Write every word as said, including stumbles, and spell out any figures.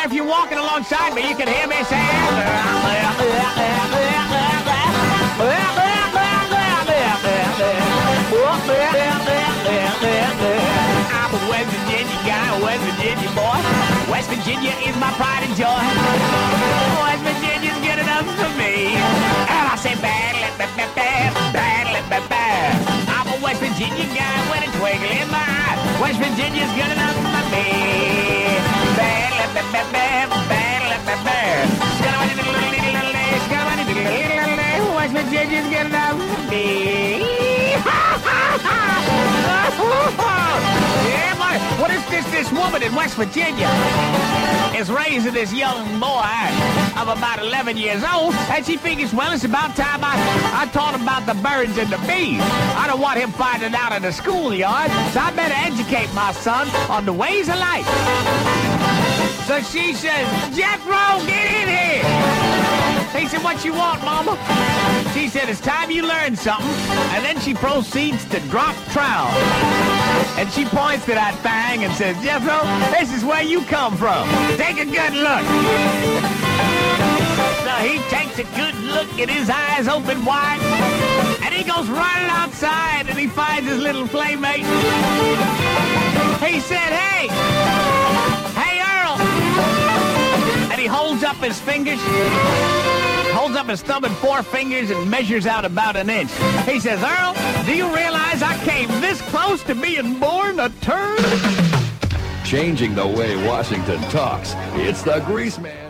where if you're walking alongside me, you can hear me saying, I'm a West Virginia guy, a West Virginia boy. West Virginia is my pride and joy. West Virginia's good enough for me. And I say, bad, bad, bad, bad, bad, bad. I'm a West Virginia guy with a twinkle in my eye. West Virginia's good enough for me. Bad, bad, bad, bad, bad, bad, bad. West Virginia's good enough for me. Yeah, boy. What is this? This woman in West Virginia is raising this young boy of about eleven years old, and she figures, well, it's about time I, I taught him about the birds and the bees. I don't want him finding out in the schoolyard, so I better educate my son on the ways of life. So she says, Jethro, get in here. He said, what you want, Mama? She said, it's time you learn something. And then she proceeds to drop trowel. And she points to that thing and says, Jethro, this is where you come from. Take a good look. So he takes a good look and his eyes open wide. And he goes running outside and he finds his little playmate. He said, hey, hey, Earl. And he holds up his fingers. Holds up his thumb and four fingers and measures out about an inch. He says, Earl, do you realize I came this close to being born a turd? Changing the way Washington talks. It's the Greaseman.